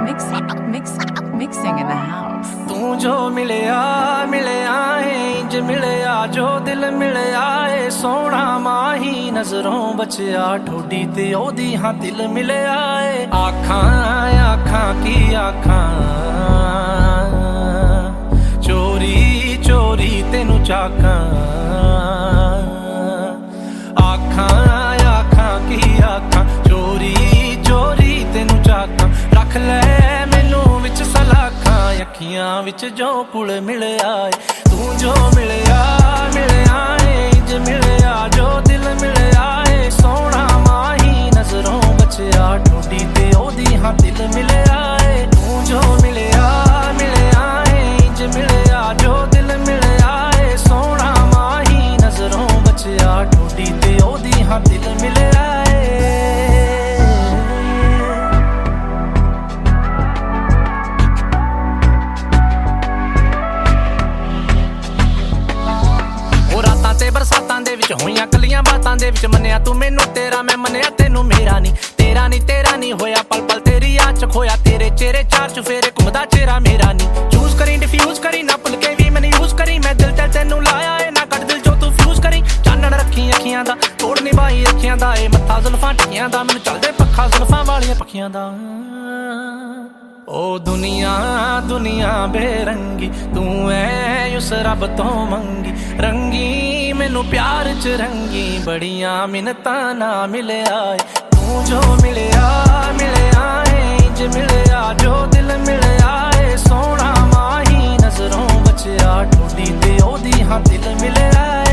Mixing in the house. तू जो मिलया मिलया है इंज मिलया जो दिल मिलया है सोना माही नजरों बचया ठोडी ते ओदी हाँ दिल मिलया है आखां आखां की आखां चोरी चोरी तेनू चाकां आखां आखां की आखां चोरी चोरी तेनू चाकां रख ले मैनू विच सलाखां अखियां विच जो कुल मिलया तू जो मिलया मिलया इंज मिलया जो दिल मिलया है सोना माही नजरों बचया ठोडी ते ओदी हाँ दिल मिलया है तू जो मिलया मिलया इंज मिलया जो दिल मिलया है सोना माही नजरों बचया ठोडी ते ओदी हाँ दिल मिलया है बरसातां दे विच होईयां कलियां बातां दे विच मन्निया तू मैनू तेरा मैं मन्निया तेनू मेरा नहीं होया पल पल तेरी याद च खोया तेरे चेहरे चार चुफेरे घुमदा चेहरा मेरा नहीं चूज करी डिफ्यूज करी ना भुल के भी मैनू यूज करी मैं दिल ते तेनू लाया है ना कट दिल जो तू फ्यूज करी चानण रखी अखियां दा तोड़ निभाई अखियां दा ए मत्था जुल्फां टिकियां दा मैनू चलदे पक्खा जुल्फां वालियां पखियां दा ओ दुनिया दुनिया बेरंगी तू है उस रब तो मंगी रंगी मैनू प्यार च रंगी बड़ियां मिन्नतां ना मिलया तू जो मिलया मिलया इंज मिलया जो दिल मिलया है सोना माही नजरों बचया ठोडी ते ओदी हाँ दिल मिलया